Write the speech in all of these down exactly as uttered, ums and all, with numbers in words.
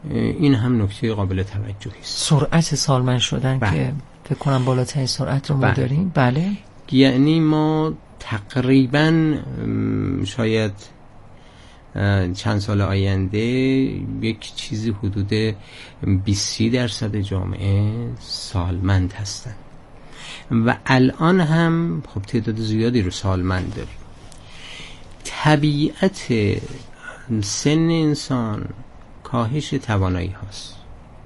این هم نکته قابل توجهی است. سرعت سالمند شدن بله. که فکر کنم بالاترین سرعت رو ما بله. داریم. بله، یعنی ما تقریبا شاید چند سال آینده یک چیزی حدود بیست درصد جامعه سالمند هستند و الان هم خب تعداد زیادی رو سالمند داریم. طبیعت سن انسان کاهش توانایی هاست،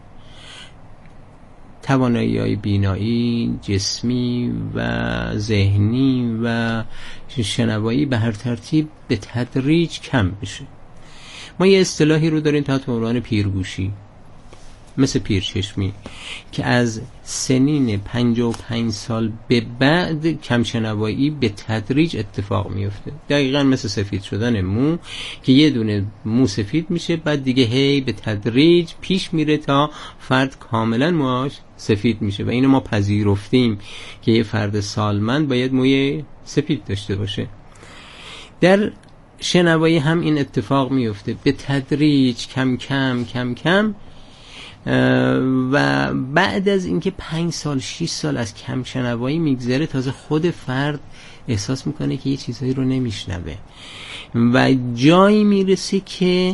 توانایی های بینایی، جسمی و ذهنی و شنوایی به هر ترتیب به تدریج کم بشه. ما یه اصطلاحی رو داریم تحت عنوان پیرگوشی، مثل پیرچشمی، که از سنین پنجاه و پنج سال به بعد کمشنوایی به تدریج اتفاق میفته. دقیقاً مثل سفید شدن مو که یه دونه مو سفید میشه، بعد دیگه هی به تدریج پیش میره تا فرد کاملا موهاش سفید میشه و اینو ما پذیرفتیم که یه فرد سالمند باید موی سفید داشته باشه. در شنوایی هم این اتفاق میفته، به تدریج کم کم کم کم و بعد از اینکه پنج سال شش سال از کم شنوایی میگذره تازه خود فرد احساس میکنه که یه چیزایی رو نمیشنوه و جایی میرسه که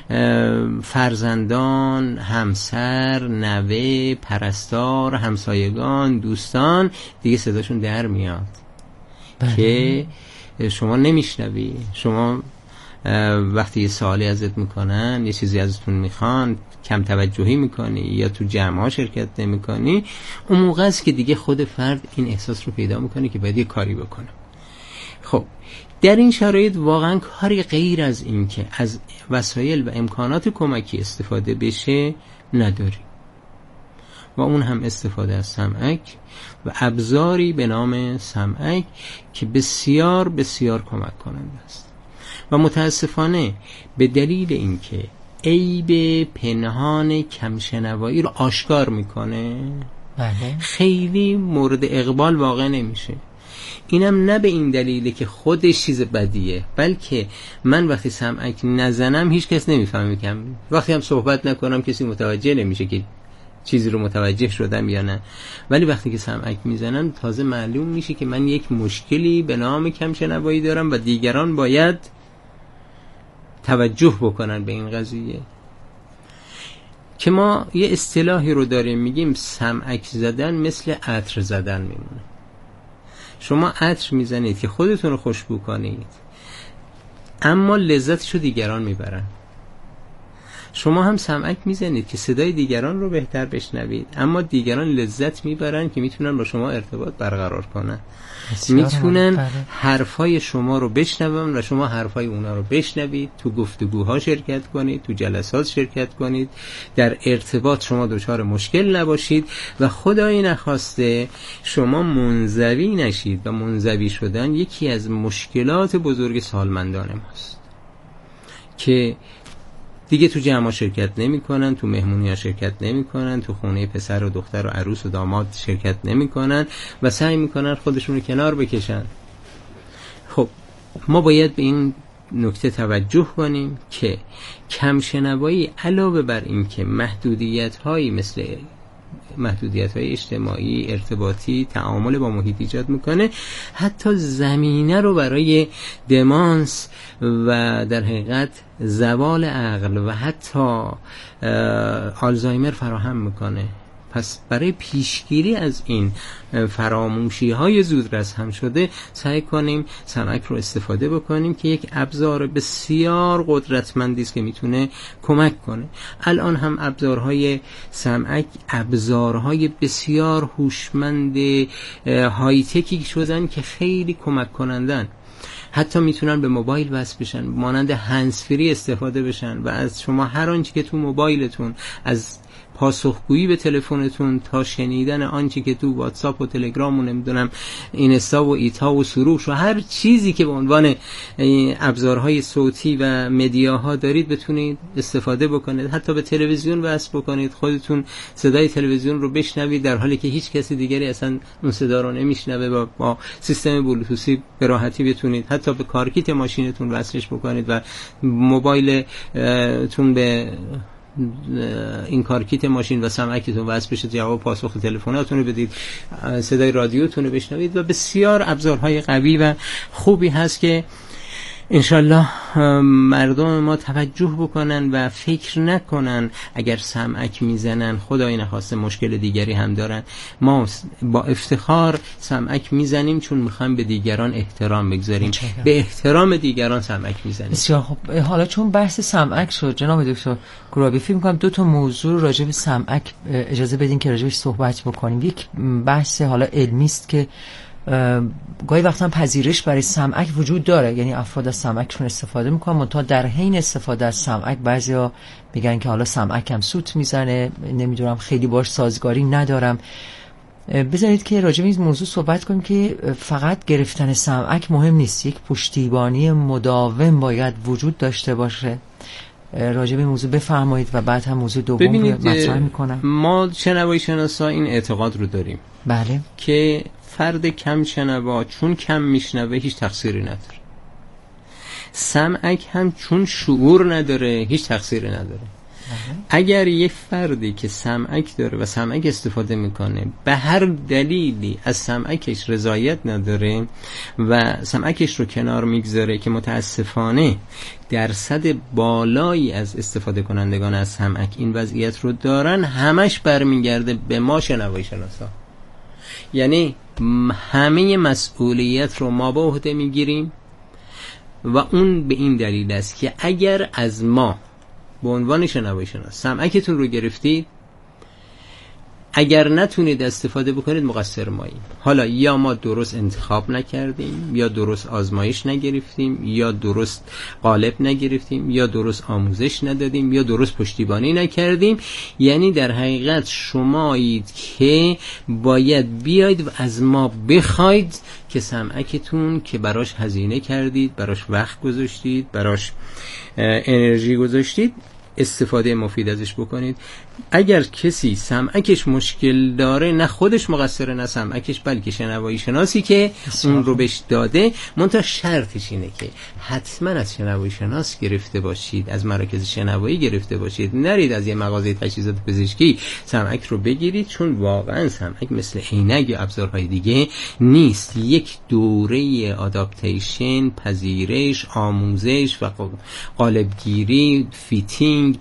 فرزندان، همسر، نوه، پرستار، همسایگان، دوستان دیگه صداشون در میاد بله. که شما نمیشنوی، شما وقتی یه سوالی ازت میکنن، یه چیزی ازتون میخوان، کم توجهی میکنی یا تو جمع ها شرکت نمیکنی، اون موقع است که دیگه خود فرد این احساس رو پیدا میکنه که باید یه کاری بکنه. خب در این شرایط واقعا کاری غیر از این که از وسایل و امکانات کمکی استفاده بشه نداری و اون هم استفاده از سمعک و ابزاری به نام سمعک که بسیار بسیار کمک کننده است و متاسفانه به دلیل اینکه عیب پنهان کمشنوایی رو آشکار میکنه بله. خیلی مورد اقبال واقع نمیشه. اینم نه به این دلیله که خودش چیز بدیه، بلکه من وقتی سمعک نزنم هیچ کس نمیفهمه، کم وقتی هم صحبت نکنم کسی متوجه نمیشه که چیزی رو متوجه شدم یا نه، ولی وقتی که سمعک میزنم تازه معلوم میشه که من یک مشکلی به نام کمشنوایی دارم و دیگران باید توجه بکنن به این قضیه. که ما یه اصطلاحی رو داریم میگیم سمعک زدن مثل عطر زدن میمونه. شما عطر میزنید که خودتون رو خوشبو کنید اما لذتشو دیگران میبرن. شما هم سمعک میزنید که صدای دیگران رو بهتر بشنوید اما دیگران لذت میبرن که میتونن با شما ارتباط برقرار کنن، میتونن حرفای شما رو بشنون و شما حرفای اونا رو بشنوید، تو گفتگوها شرکت کنید، تو جلسات شرکت کنید، در ارتباط شما دچار مشکل نباشید و خدای نخواسته شما منزوی نشید و منزوی شدن یکی از مشکلات بزرگ سالمندان ماست که دیگه تو جمع شرکت نمی کنن، تو مهمونی ها شرکت نمی کنن، تو خونه پسر و دختر و عروس و داماد شرکت نمی کنن و سعی می کنن خودشون رو کنار بکشن. خب ما باید به این نکته توجه کنیم که کمشنوایی علاوه بر این که محدودیت هایی مثل محدودیت های اجتماعی، ارتباطی، تعامل با محیط ایجاد میکنه، حتی زمینه رو برای دمانس و در حقیقت زوال عقل و حتی آلزایمر فراهم میکنه. پس برای پیشگیری از این فراموشی های زودرس هم شده سعی کنیم سمعک رو استفاده بکنیم که یک ابزار بسیار قدرتمندی است که میتونه کمک کنه. الان هم ابزارهای سمعک ابزارهای بسیار هوشمند های تکی شدن که خیلی کمک کنندن، حتی میتونن به موبایل وصل بشن، مانند هندزفری استفاده بشن و از شما هر آنچه که تو موبایلتون، از پاسخگویی به تلفنتون تا شنیدن آنچه که تو واتساپ و تلگرام و نمیدونم اینستا و ایتا و سروش و هر چیزی که به عنوان ابزارهای صوتی و مدیاها دارید بتونید استفاده بکنید. حتی به تلویزیون وصل بکنید، خودتون صدای تلویزیون رو بشنوید در حالی که هیچ کسی دیگری اصلا اون صدا رو نمیشنوه و با سیستم بلوتوثی به راحتی بتونید حتی به کارکیت ماشینتون وصلش بکنید و موبایلتون به این کار کیت ماشین و سمعکتون وصل بشه، جواب پاسخ تلفناتون رو بدید، صدای رادیوتون رو بشنوید و بسیار ابزارهای قوی و خوبی هست که انشالله مردم ما توجه بکنن و فکر نکنن اگر سمعک میزنن خدای نخواسته مشکل دیگری هم دارن. ما با افتخار سمعک میزنیم چون میخوایم به دیگران احترام بگذاریم، به احترام دیگران سمعک میزنیم. بسیار خوب. حالا چون بحث سمعک شد جناب دکتر گرابی، فکر می‌کنم دو تا موضوع راجع به سمعک اجازه بدین که راجعش صحبت بکنیم. یک بحث حالا علمی است که گاهی وقتا پذیرش برای سمعک وجود داره، یعنی افراد از سمعکشون استفاده میکنن، منتها در حین استفاده از سمعک بعضیا میگن که حالا سمعک هم سوت میزنه، نمیدونم خیلی باش سازگاری ندارم. بذارید که راجع به این موضوع صحبت کنیم که فقط گرفتن سمعک مهم نیست، یک پشتیبانی مداوم باید وجود داشته باشه. راجع به این موضوع بفرمایید و بعد هم موضوع دوم رو مطرح میکنم. ما شنوایی شناسا این اعتقاد رو داریم بله که فرد کم شنوا چون کم میشنوه هیچ تقصیری نداره، سمعک هم چون شعور نداره هیچ تقصیری نداره. اگر یک فردی که سمعک داره و سمعک استفاده میکنه به هر دلیلی از سمعکش رضایت نداره و سمعکش رو کنار میگذاره، که متاسفانه درصد بالایی از استفاده کنندگان از سمعک این وضعیت رو دارن، همش برمیگرده به ما شنوایی شناسا. یعنی همه مسئولیت رو ما به عهده میگیریم و اون به این دلیل است که اگر از ما به عنوان شنوایی شناس سمعکتون رو گرفتید، اگر نتونید استفاده بکنید مقصر ماییم. حالا یا ما درست انتخاب نکردیم، یا درست آزمایش نگرفتیم، یا درست قالب نگرفتیم، یا درست آموزش ندادیم، یا درست پشتیبانی نکردیم. یعنی در حقیقت شمایید که باید بیاید و از ما بخواید که سمعکتون که براش هزینه کردید، براش وقت گذاشتید، براش انرژی گذاشتید، استفاده مفید ازش بکنید. اگر کسی سمعکش مشکل داره، نه خودش مقصره نه سمعکش، بلکه شنوایی شناسی که اون رو بهش داده. منتها شرطش اینه که حتما از شنوایی شناس گرفته باشید، از مراکز شنوایی گرفته باشید، نرید از یه مغازه تجهیزات پزشکی سمعک رو بگیرید، چون واقعا سمعک مثل عینک یا ابزارهای دیگه نیست. یک دوره آداپتیشن، پذیرش، آموزش و قالبگیری، فیتینگ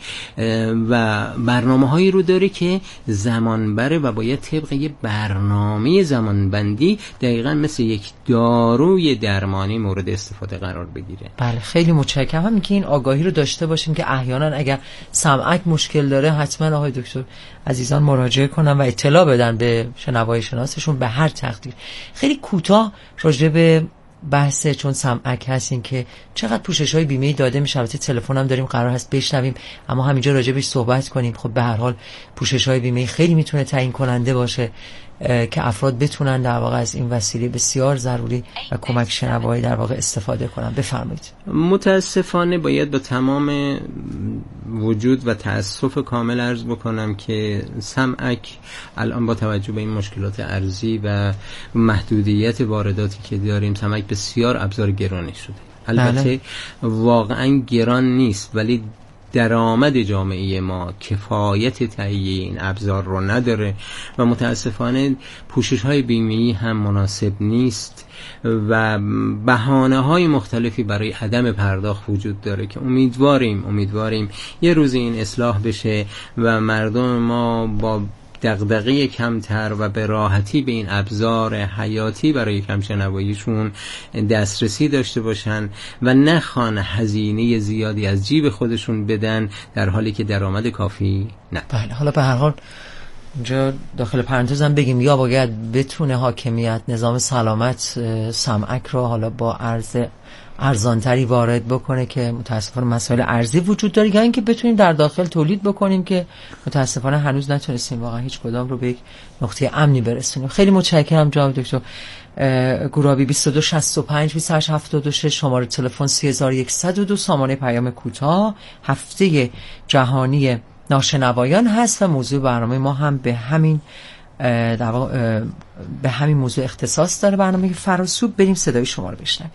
و برنامه هایی رو داره که زمان بره و باید طبق یه برنامه زمانبندی دقیقاً مثل یک داروی درمانی مورد استفاده قرار بگیره. بله خیلی متشکرم. همین که این آگاهی رو داشته باشیم که احیانا اگر سمعک مشکل داره حتما آقای دکتر عزیزان مراجعه کنن و اطلاع بدن به شنوایی شناسشون به هر تقدیر. خیلی کوتاه راجع به بحث چون سمعک هستین که چقدر پوشش های بیمه داده میشه، البته تلفن هم داریم قرار هست بشنویم، اما همینجا راجع بهش صحبت کنیم. خب به هر حال پوشش های بیمه خیلی میتونه تعیین کننده باشه که افراد بتونن در واقع از این وسیله بسیار ضروری و کمک شنوایی در واقع استفاده کنن. بفرمایید. متاسفانه باید با تمام وجود و تأسف کامل عرض بکنم که سمعک الان با توجه به این مشکلات ارزی و محدودیت وارداتی که داریم، سمعک بسیار ابزار گرانی شده. البته بله. واقعا گران نیست، ولی درآمد جامعه ما کفایت تهیه این ابزار رو نداره و متاسفانه پوشش های بیمه‌ای هم مناسب نیست و بهانه های مختلفی برای عدم پرداخت وجود داره که امیدواریم امیدواریم یه روز این اصلاح بشه و مردم ما با دغدغه کمتر و به راحتی به این ابزار حیاتی برای کمشنواییشون دسترسی داشته باشن و نخوان هزینه زیادی از جیب خودشون بدن در حالی که درآمد کافی نه. بله حالا به هر حال اینجا داخل پرانتزم بگیم یا باید بتونه حاکمیت نظام سلامت سمعک رو حالا با عرض ارزانتری وارد بکنه که متاسفانه مسائل ارزی وجود داره، یا اینکه بتونیم در داخل تولید بکنیم که متاسفانه هنوز نتونستیم واقعا هیچ کدام رو به یک نقطه امنی برسونیم. خیلی متشکرم جناب دکتر گرابی. بیست و دو شصت و پنج بیست و هشت هفتاد و شش شماره تلفن سه هزار و صد و دو، سامانه پیام کوتاه. هفته جهانی ناشنوایان هست و موضوع برنامه ما هم به همین در واقع به همین موضوع اختصاص داره. برنامه فراسوب. بریم صدای شما رو بشنویم.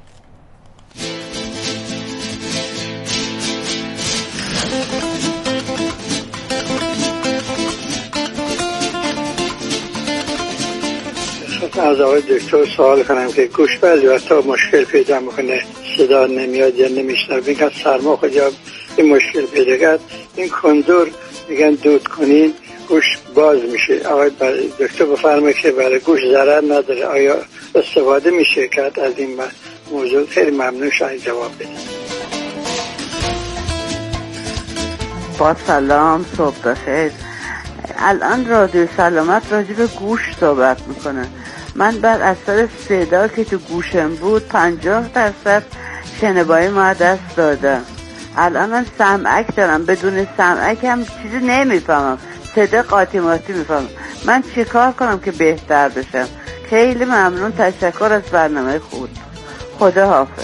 از آقای دکتر سوال کنم که گوش بعضی وقتا مشکل پیدا میکنه، صدا نمیاد یا نمیشنوه، این که سرما خود یا این مشکل پیدا کرد، این کندور میگن دود کنین گوش باز میشه. آقای دکتر بفرمایید که برای گوش ضرر نداره، آیا استفاده میشه کرد از این موضوع؟ خیلی ممنون، شاید جواب بدید. با سلام، صبح بخیر. الان رادیو سلامت راجع به گوش صحبت میکنه. من بر اثر صدا که تو گوشم بود پنجاه درصد شنوایی ما دست دادم. الان من سمعک دارم، بدون سمعک هم چیزی نمیفهمم، صدا قاطی ماتی میفهمم. من چی کار کنم که بهتر بشم؟ خیلی ممنون، تشکر از برنامه خود. خدا حافظ.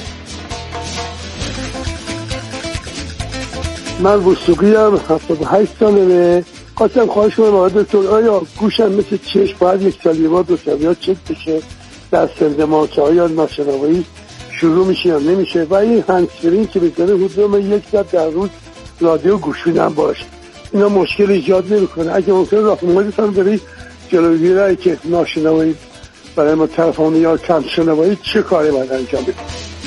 من وسوقی هم هفتاد و هشت سالمه. خواستم خواهش کنم آقای دکتر آیا گوشم مثل چشم باید یک سال یه بار دو سال یا چک بشه در سندماچه ها یا ناشنوایی شروع میشه یا نمیشه؟ و این هنسفرین که بزنه حدود من یک ساعت در روز رادیو گوش میدم باشه، اینا مشکل ایجاد نمیکنه؟ اگه ممکنه راهنماییتون هم برای جلوگیری که ناشنوایی برای ما تلفنی یا کم شنوایی چه کاری باید انجام بدیم؟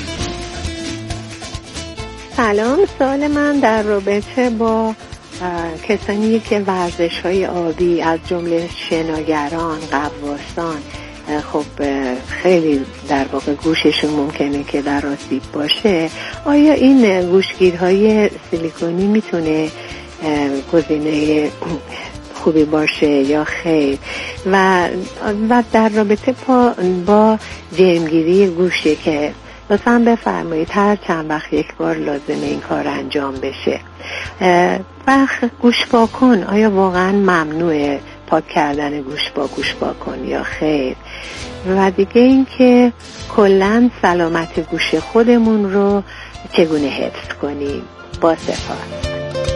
سلام، سوال من در رابطه با کسانی که ورزش های آبی از جمله شناگران، غواصان، خب خیلی در واقع گوششون ممکنه که در آسیب باشه، آیا این گوشگیرهای سیلیکونی میتونه گزینه خوبی باشه یا خیر؟ و و در رابطه با, با جرمگیری گوشه که لطفاً بفرمایید هر چند وقت یک بار لازمه این کار انجام بشه. و گوش پاکن آیا واقعا ممنوعه پاک کردن گوش با گوش پاکن یا خیر؟ و دیگه این که کلاً سلامت گوش خودمون رو چگونه حفظ کنیم؟ با سپاس.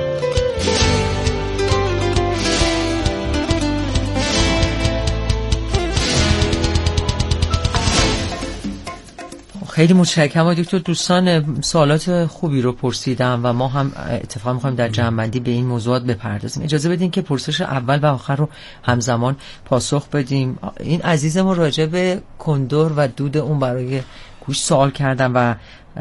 خیلی متشکرم دکتر. دوستان سوالات خوبی رو پرسیدم و ما هم اتفاقا می‌خوایم در جمع‌بندی به این موضوعات بپردازیم. اجازه بدین که پرسش اول و آخر رو همزمان پاسخ بدیم. این عزیز ما راجع به کندور و دود اون برای گوش سوال کردن و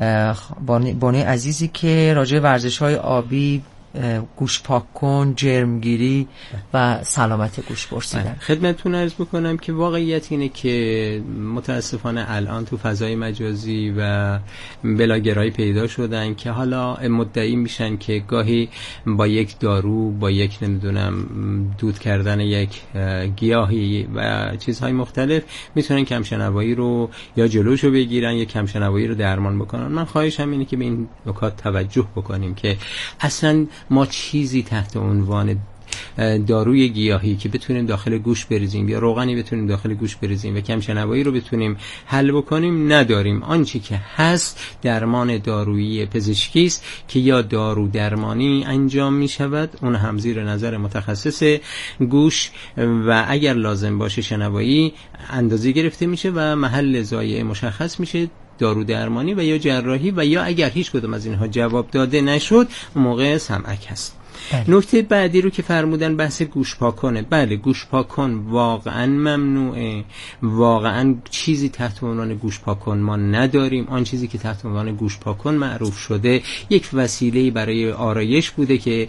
بانوی عزیزی که راجع به ورزش‌های آبی، گوش پاک کن، جرمگیری و سلامت گوش پرسیدن. خدمتتون عرض بکنم که واقعیت اینه که متاسفانه الان تو فضای مجازی و بلاگرایی پیدا شدن که حالا مدعی میشن که گاهی با یک دارو، با یک نمیدونم دود کردن یک گیاهی و چیزهای مختلف میتونن کمشنوایی رو یا جلوشو بگیرن یا کمشنوایی رو درمان بکنن. من خواهشم اینه که به این نکات توجه بکنیم که اصلا ما چیزی تحت عنوان داروی گیاهی که بتونیم داخل گوش بریزیم یا روغنی بتونیم داخل گوش بریزیم و کمشنوایی رو بتونیم حل بکنیم نداریم. آنچه که هست درمان دارویی پزشکی است که یا دارو درمانی انجام می شود، اون هم زیر نظر متخصص گوش، و اگر لازم باشه شنوایی اندازه گرفته میشه و محل ضایعه مشخص میشه، دارو درمانی و یا جراحی، و یا اگر هیچ کدوم از اینها جواب داده نشد اون موقع سمعک هست. نکته بعدی رو که فرمودن بحث گوش پاکنه. بله، گوش پاکن واقعا ممنوعه، واقعا چیزی تحت عنوان گوش پاکن ما نداریم. آن چیزی که تحت عنوان گوش پاکن معروف شده یک وسیله برای آرایش بوده که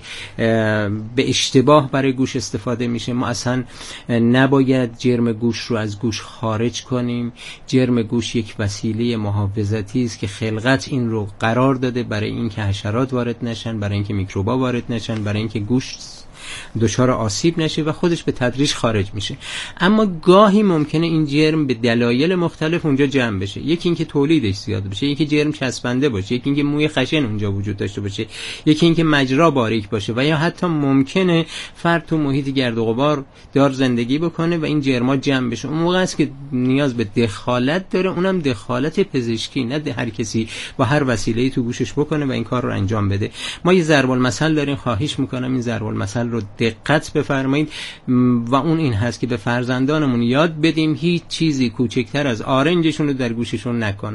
به اشتباه برای گوش استفاده میشه. ما اصلا نباید جرم گوش رو از گوش خارج کنیم. جرم گوش یک وسیله محافظتی است که خلقت این رو قرار داده برای اینکه حشرات وارد نشن، برای اینکه میکروبا وارد نشن، برای اینکه گوش دچار آسیب نشه و خودش به تدریج خارج میشه. اما گاهی ممکنه این جرم به دلایل مختلف اونجا جمع بشه. یکی اینکه تولیدش زیاد بشه، یکی جرم چسبنده باشه، یکی اینکه موی خشن اونجا وجود داشته باشه، یکی اینکه مجرا باریک باشه، و یا حتی ممکنه فرد تو محیط گرد و غبار دار زندگی بکنه و این جرما جمع بشه. اون موقع است که نیاز به دخالت داره، اونم دخالت پزشکی، نه هر کسی با هر وسیله‌ای تو گوشش بکنه و این کار رو انجام بده. ما یه ضرب المثل داریم، خواهش میکنم این ضرب المثل رو دقت بفرمایید و اون این هست که به فرزندانمون یاد بدیم هیچ چیزی کوچکتر از آرنجشون رو در گوششون نکنن.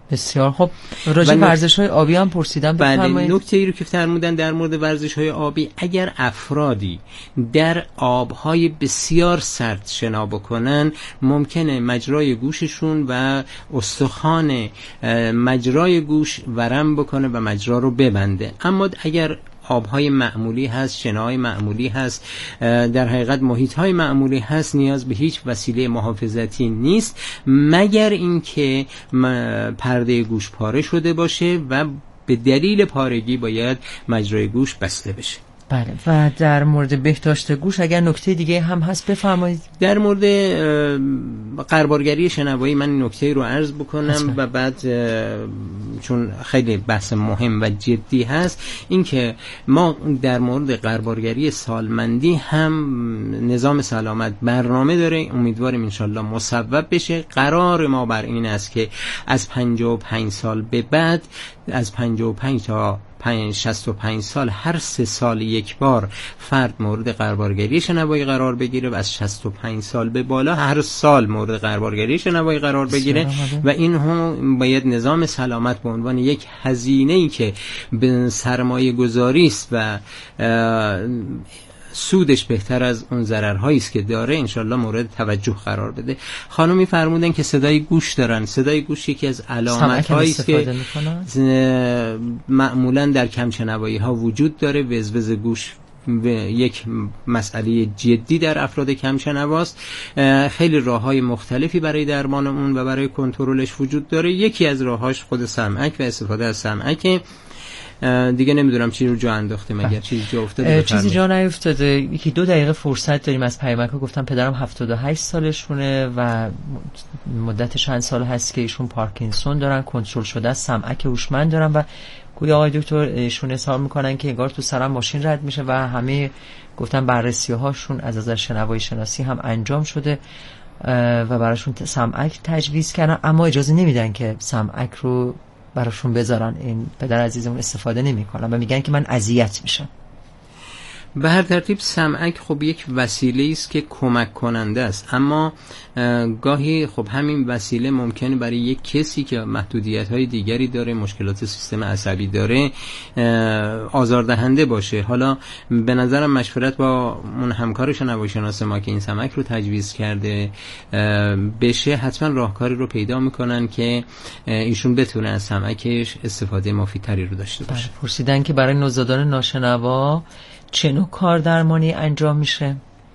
بسیار خب. راجع به ورزش‌های آبی هم پرسیدم، بفرمایید. بله، نکته ای رو که فرمودن در مورد ورزش‌های آبی، اگر افرادی در آب‌های بسیار سرد شنا بکنن ممکنه مجرای گوششون و استخوان مجرای گوش ورم بکنه و مجرا رو ببنده. اما اگر آبهای معمولی هست، شناهای معمولی هست، در حقیقت محیطهای معمولی هست، نیاز به هیچ وسیله محافظتی نیست مگر اینکه پرده گوش پاره شده باشه و به دلیل پارگی باید مجرای گوش بسته بشه. بله. و در مورد بهداشت گوش اگر نکته دیگه هم هست بفرمایید. در مورد قربالگری شنوایی من نکته رو عرض بکنم حسنا. و بعد چون خیلی بحث مهم و جدی هست، این که ما در مورد قربالگری سالمندی هم نظام سلامت برنامه داره، امیدواریم انشالله مصوب بشه. قرار ما بر این است که از پنجاه و پنج سال به بعد، از پنجاه و پنج تا شصت و پنج سال، هر سه سال یک بار فرد مورد قربالگری شنوایی قرار بگیره و از شصت و پنج سال به بالا هر سال مورد قربالگری شنوایی قرار بگیره و این هم باید نظام سلامت به عنوان یک هزینه‌ای که به سرمایه گذاری است و سودش بهتر از اون ضررهایی است که داره، انشالله مورد توجه قرار بده. خانمی فرمودن که صدای گوش دارن. صدای گوش یکی از علامت‌هایی است که معمولاً در کم شنوایی ها وجود داره. وزوز گوش یک مسئله جدی در افراد کم شنواست. خیلی راه‌های مختلفی برای درمان اون و برای کنترلش وجود داره. یکی از راه‌هاش خود سمعک و استفاده از سمعک. دیگه نمیدونم چی رو جا انداختیم، اگر چیزی جا افتاده چیزی جا نیفتاده. یکی دو دقیقه فرصت داریم از پیامک‌ها. گفتم پدرم هفتاد و هشت سالشونه و مدت چند سال هست که ایشون پارکینسون دارن، کنترل شده از سمعک هوشمند دارن و گویا آقای دکتر ایشون اظهار میکنن که انگار تو سرم ماشین رد میشه و همه گفتن بررسی‌هاشون از نظر شنوایی شناسی هم انجام شده و براشون سمعک تجویز کردن، اما اجازه نمیدن که سمعک رو براشون بذارن. این پدر عزیزمون استفاده نمی‌کنن و میگن که من اذیت میشم. به هر ترتیب سمعک خب یک وسیله است که کمک کننده است، اما گاهی خب همین وسیله ممکنه برای یک کسی که محدودیت‌های دیگری داره، مشکلات سیستم عصبی داره، آزاردهنده باشه. حالا به نظرم مشورت با اون همکار شنوایی‌شناس ما که این سمعک رو تجویز کرده بشه، حتما راهکاری رو پیدا میکنن که ایشون بتونه از سمعکش استفاده مفیدتری رو داشته باشه. پرسیدن که برای نوزادان ناشنوا چه نوع کار درمانی انجام میشه؟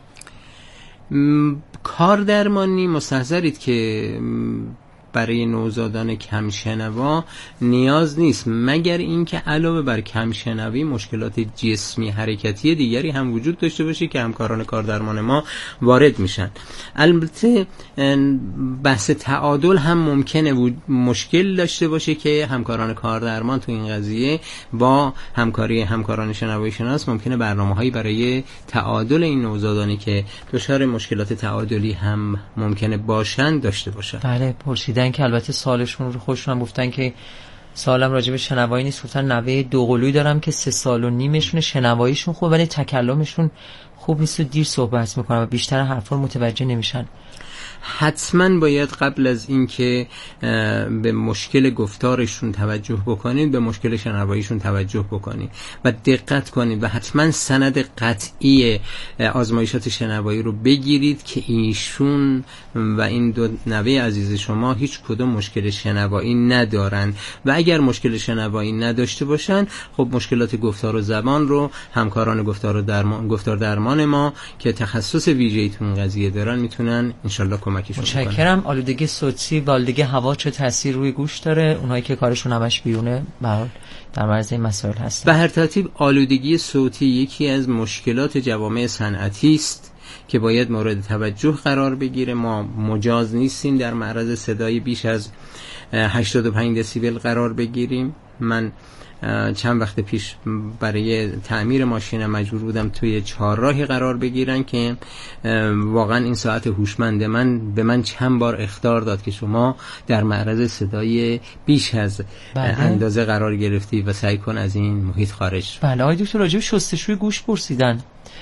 م... کار درمانی مستحضرید که برای نوزادان کم شنوا نیاز نیست، مگر اینکه علاوه بر کم شنوی مشکلات جسمی حرکتی دیگری هم وجود داشته باشه که همکاران کار درمان ما وارد میشن. البته بحث تعادل هم ممکنه مشکل داشته باشه که همکاران کار درمان تو این قضیه با همکاری همکاران شنوایی شناس ممکنه برنامه‌هایی برای تعادل این نوزادانی که دچار مشکلات تعادلی هم ممکنه باشن داشته باشن. بله، پرسیدن که البته سالشون رو خودشون هم گفتن که سالم راجع به شنوایی نیست، گفتن نوه دوقلویی دارم که سه سال و نیمشون، شنواییشون خوب ولی تکلمشون خوب نیست و دیر صحبت میکنن و بیشتر حرفا رو متوجه نمیشن. حتما باید قبل از اینکه به مشکل گفتارشون توجه بکنید به مشکل شنواییشون توجه بکنید و دقت کنید و حتما سند قطعی آزمایشات شنوایی رو بگیرید که ایشون و این دو نوه عزیز شما هیچ کدوم مشکل شنوایی ندارن و اگر مشکل شنوایی نداشته باشن خب مشکلات گفتار و زبان رو همکاران گفتار و درمان گفتار درمان ما که تخصص ویژه‌ای تو این قضیه دارن میتونن انشالله متشکرم. آلودگی صوتی و آلودگی هوا چه تاثیر روی گوش داره؟ اونایی که کارشون همش بیرونه در معرض این مسائل هستن. به هر ترتیب آلودگی صوتی یکی از مشکلات جوامع صنعتی است که باید مورد توجه قرار بگیره. ما مجاز نیستیم در معرض صدای بیش از هشتاد و پنج دسیبل قرار بگیریم. من چند وقت پیش برای تعمیر ماشین مجبور بودم توی چهارراهی قرار بگیرن که واقعا این ساعت هوشمند من به من چند بار اخطار داد که شما در معرض صدای بیش از بله. اندازه قرار گرفتی و سعی کن از این محیط خارج. بله. آقای دکتر راجع به شستشوی گوش پرسیدن.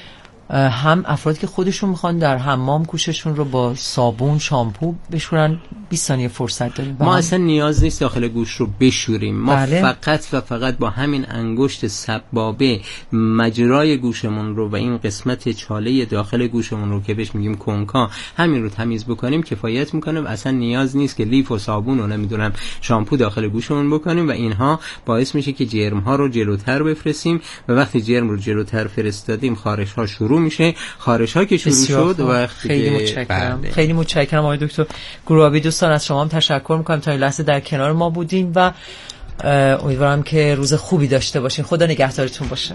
هم افرادی که خودشون میخوان در حمام گوششون رو با صابون شامپو بشورن بیست ثانیه فرصت داریم. ما اصلا نیاز نیست داخل گوش رو بشوریم، ما بله. فقط و فقط با همین انگشت سبابه مجرای گوشمون رو و این قسمت چاله داخل گوشمون رو که بهش میگیم کنکا، همین رو تمیز بکنیم کفایت میکنه و اصلا نیاز نیست که لیف و صابون و نمیدونم شامپو داخل گوشمون بکنیم و اینها باعث میشه که جرم ها رو جلوتر بفرستیم و وقتی جرم رو جلوتر فرستادیم خارش ها شروع میشه. خارش ها که شروع شد وقتی خیلی متشکرم بله. خیلی متشکرم آقای دکتر گروابی. دوستان از شما هم تشکر میکنم تا این لحظه در کنار ما بودین و امیدوارم که روز خوبی داشته باشین. خدا نگهدارتون باشه.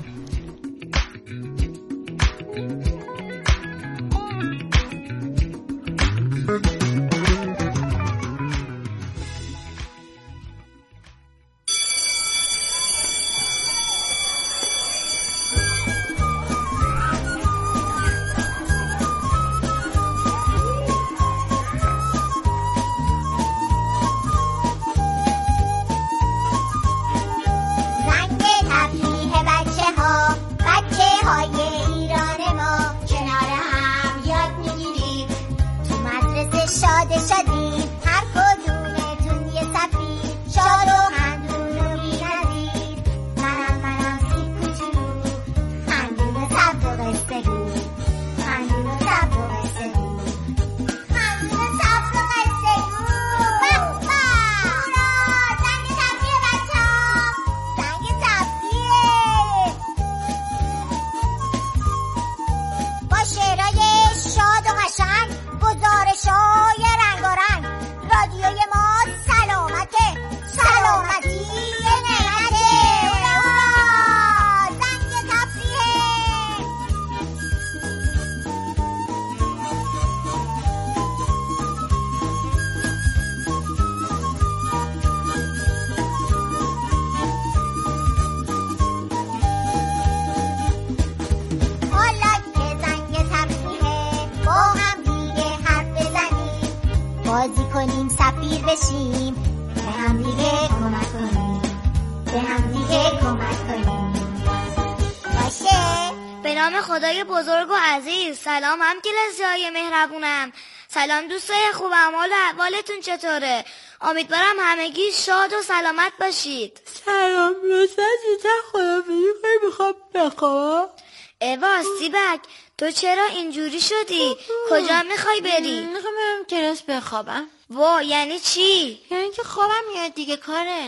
خدای بزرگ و عزیز، سلام هم کلاسی‌های مهربونم. سلام دوستای خوبم، حال احوالتون چطوره؟ امیدوارم همگی شاد و سلامت باشید. سلام لطفاً زودتر خداحافظی کنی، میخوام بخوابم. ایوا سیبک، تو چرا اینجوری شدی؟ کجا میخوای بری؟ میخوام برم کلاس بخوابم. وا یعنی چی؟ یعنی که خوابم میاد دیگه کارن.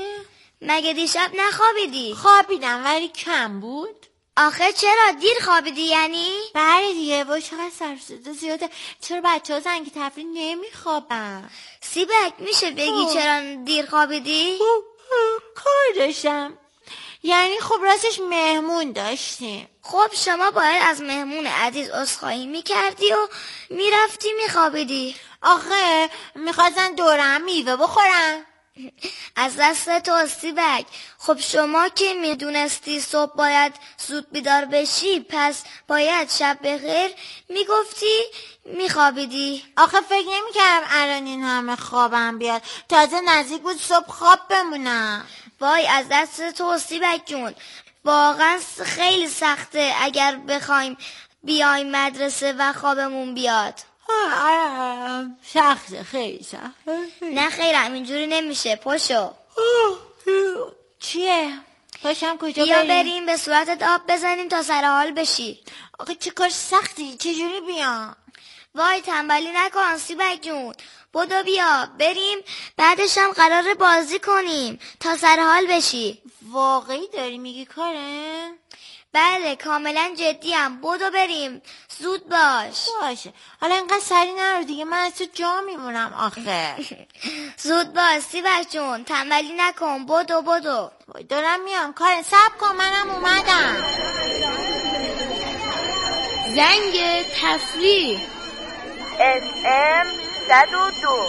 مگه دیشب نخوابیدی؟ خوابیدم ولی کم بود. آخه چرا دیر خوابیدی یعنی؟ بله دیگه، وای چقدر سر صدا زیاده. چرا بچه ها زنگ تفریح نمیخوابن؟ سیبک میشه بگی چرا دیر خوابیدی؟ کار داشتم. یعنی خب راستش مهمون داشتیم. خب شما باید از مهمون عزیز عذرخواهی میکردی و میرفتی میخوابیدی. آخه میخواستن دورم میوه بخورن. از دست تو سیبک. خب شما که میدونستی صبح باید زود بیدار بشی پس باید شب بخیر میگفتی میخوابیدی. آخه فکر نمیکردم الان این همه خوابم بیاد، تازه نزدیک بود صبح خواب بمونم. وای از دست تو سیبک جون، واقعا خیلی سخته اگر بخوایم بیایم مدرسه و خوابمون بیاد. سخته، خیلی سخته. نه خیرم اینجوری نمیشه، پاشو. چیه؟ پاشم کجا بیا بریم؟ بریم به صورتت آب بزنیم تا سر حال بشی. آخه چه کار سختی، چجوری بیام؟ وای تنبلی نکن سیبک جون، بدو بیا بریم، بعدش هم قراره بازی کنیم تا سر حال بشی. واقعی داری میگی کاره؟ بله کاملا جدیم، بدو بریم، زود باش. باشه حالا اینقدر سری نرو دیگه، من از تو جا میمونم آخه. زود باش سیبک جون، تنبلی نکن، بدو بدو. وای دارم میام کارن، صبر کن منم اومدم. زنگ تفریح اس ام صد و دو.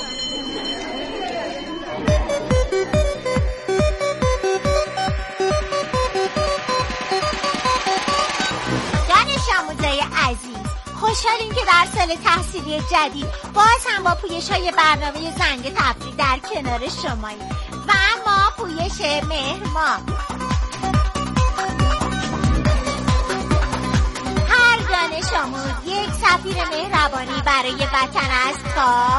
دانش آموزای عزیز، خوشحالیم که در سال تحصیلی جدید باز هم با پویش های برنامه زنگ تفریح در کنار شماییم و ما پویش مهرماه. هر دانش دانش آموز یک سفیر مهربانی برای وطن است تا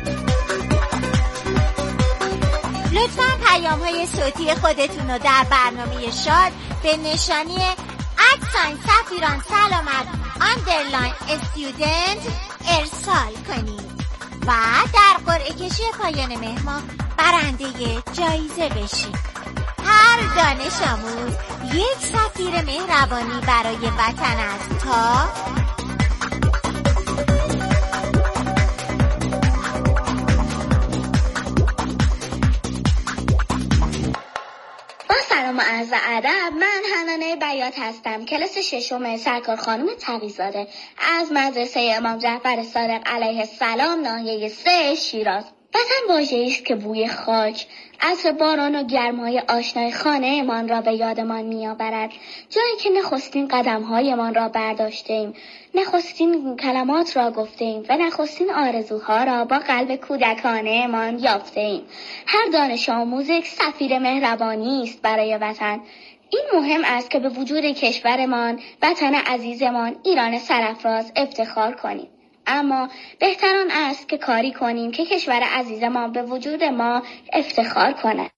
لطفاً پیام های صوتی خودتون رو در برنامه شاد به نشانی ادساین سفیران سلامت اندرلاین استودنت ارسال کنید و در قرعه کشی پایان مهمان برنده جایزه بشید. هر دانش آموز یک سفیر مهربانی برای وطن است تا سلام و عرض ادب. من حنانه بیات هستم، کلاس ششم سرکار خانم تقی‌زاده از مدرسه امام جعفر صادق علیه السلام ناحیه سه شیراز. وطن واژه‌ای است که بوی خاک، عطر باران و گرمای آشنای خانه‌مان را به یادمان می‌آورد، جایی که نخستین قدم‌هایمان را برداشتیم، نخستین کلمات را گفتیم و نخستین آرزوها را با قلب کودکانه‌مان یافتیم. هر دانش آموز یک سفیر مهربانی است برای وطن. این مهم است که به وجود کشورمان، وطن عزیزمان ایران سرافراز افتخار کنیم. اما بهتر آن است که کاری کنیم که کشور عزیزمان به وجود ما افتخار کند.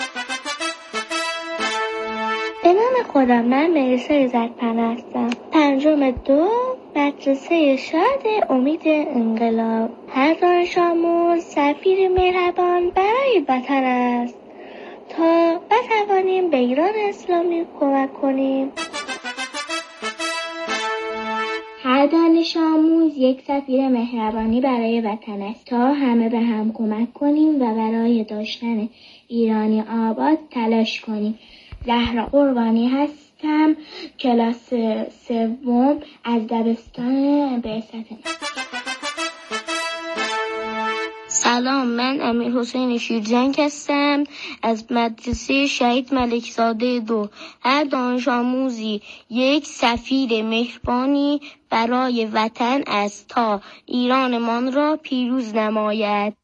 به نام خدا، من ملیسا زدپناه هستم. پنجم دو، مدرسه شاد امید انقلاب. هر دانش آموز سفیر مهربان برای وطن است تا بتوانیم به ایران اسلامی کمک کنیم. هر دانش آموز یک سفیر مهربانی برای وطن است تا همه به هم کمک کنیم و برای داشتن ایرانی آباد تلاش کنیم. زهرا قربانی هستم، کلاس سوم از دبستان بعثت. سلام، من امیر حسین شیرجنگ هستم از مدرسه شهید ملکزاده دو. هر دانش آموزی یک سفیر مهربانی برای وطن است تا ایرانمان را پیروز نماید.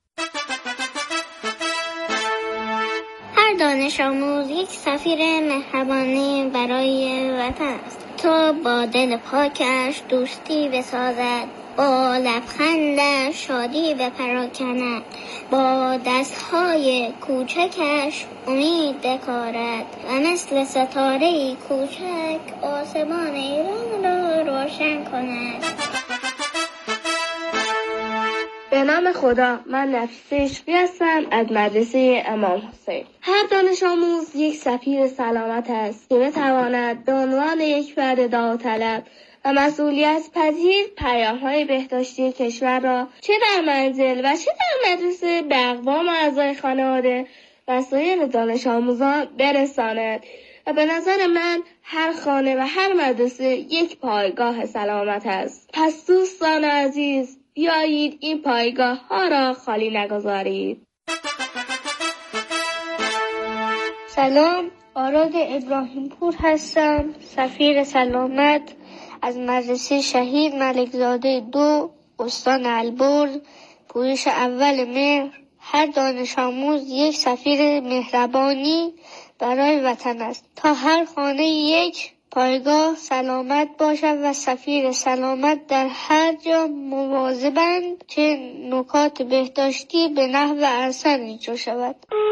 هر دانش آموز یک سفیر مهربانی برای وطن است تا با دل پاکش دوستی بسازد، با لبخندش شادی بپراکند، با دستهای کوچکش امید بکارد و مثل ستاره‌ای کوچک آسمان ایران را روشن کند. به نام خدا، من نفیسه عشقی هستم از مدرسه امام حسین. هر دانش آموز یک سفیر سلامت است که بتواند به عنوان یک فرد داوطلب و مسئولیت پذیر پیام‌های بهداشتی کشور را چه در منزل و چه در مدرسه به اقوام اعضای خانواده و سایر دانش آموزان برساند. و به نظر من هر خانه و هر مدرسه یک پایگاه سلامت است. پس دوستان عزیز، بیایید این پایگاه ها را خالی نگذارید. سلام، آراد ابراهیم پور هستم، سفیر سلامت از مدرسه شهید ملکزاده دو، استان البرز، پویش اول مهر. هر دانش آموز یک سفیر مهربانی برای وطن است تا هر خانه یک پایگاه سلامت باشد و سفیر سلامت در هر جا مواظبند چه نکات بهداشتی به نحو احسن اجرا شود.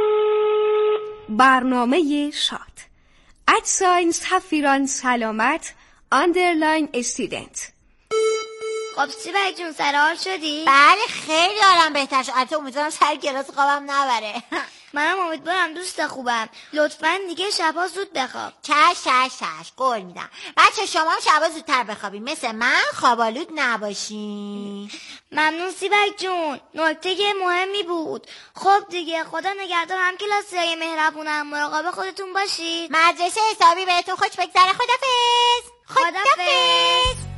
برنامه شاد ادساین سفیران سلامت اندرلاین استودنت. خب سیبک جون سرحال شدی؟ بله خیلی حالم بهتر شد. البته امیدوارم سر کلاس خوابم نبره. منم امیدوارم دوست خوبم. لطفاً دیگه شبا زود بخواب. چش چش چش قول میدم. بچه شما هم شبا زودتر بخوابین، مثل من خوابالود نباشین. ممنون سیبک جون، نکته مهمی بود. خب دیگه خدا نگهدار. هم کلاسیای مهربونم، مراقب خودتون باشید. مدرسه حسابی بهتون خوش بگذره. خدافظ. خدافظ.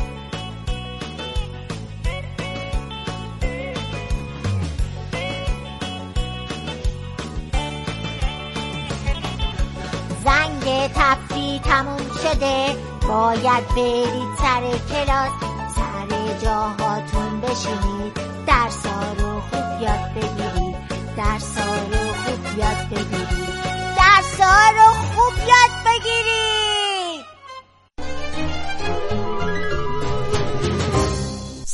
زنگ تفریح تموم شده، باید برید سر کلاس. سر جاهاتون بشینید، درسا رو خوب یاد بگیرید. درسا رو خوب یاد بگیرید. درسا رو خوب یاد بگیرید.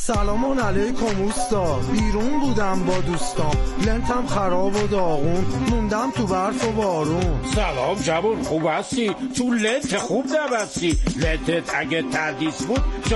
سلامان علیکم اوستا، بیرون بودم با دوستام، لنتم خراب و داغون، موندم تو برف و بارون. سلام جوون، خوب هستی؟ تو لنت خوب نبستی؟ لنتت اگه تردیس بود